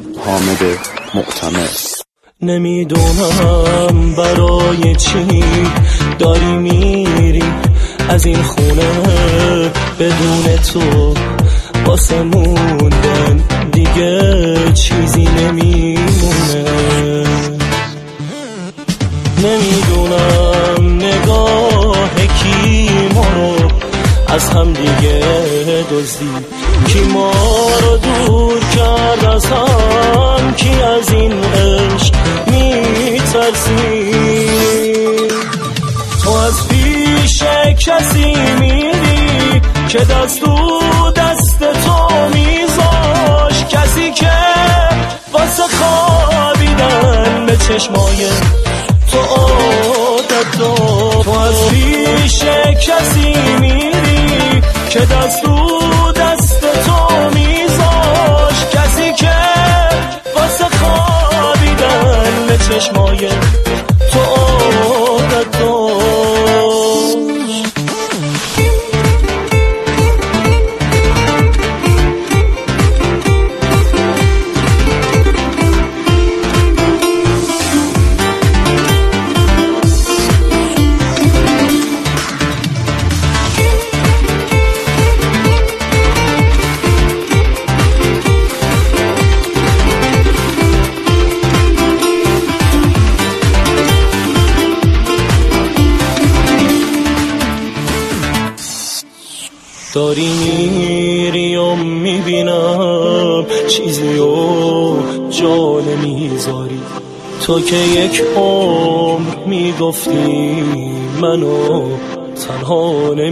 حامد معتمر. نمیدونم برای چی داری میری از این خونه بدون تو، واسه موندن دیگه چیزی نمیمونه. نمیدونم نگاه کی ما رو از هم دیگه دزدید، کی ما رو دور کرد از هم، کی از این عشق میترسی. تو از پیش کسی میری که دست تو دست تو میذاش، کسی که واسه خوابیدن به چشمای تو عادت داشت. تو از پیش کسی میری که دست تو دست تو میذاش، کسی که واسه خوابیدن به چشمای تو عادت داشت. داری میری و میبینم چیزی و جا نمیذاری، تو که یک عمر میگفتی منو تنها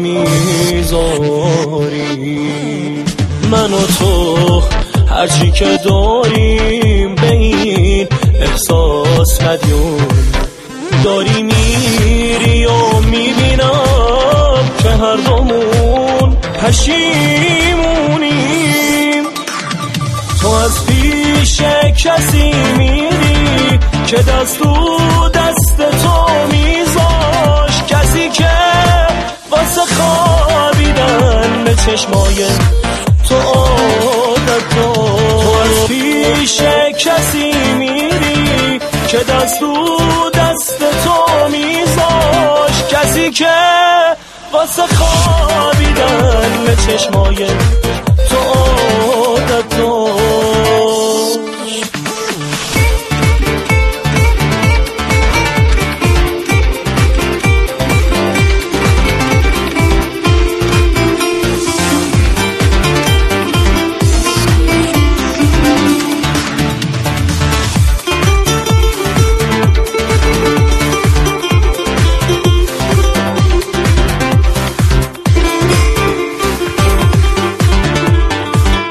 نمیذاری. من و تو هرچی که داریم به این احساس مدیون، داری میری و میبینم که هر دومون پشیمونیم. تو از پیش کسی میری که دست تو دست تو میذاش، کسی که واسه خوابیدن به چشمای تو عادت داشت. تو از پیش کسی میری که دست تو دست تو میذاش، کسی که واسه خوابیدن به چشمای تو عادت داشت.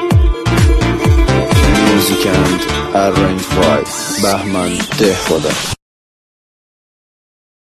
Arranged by بهمن دهخدا.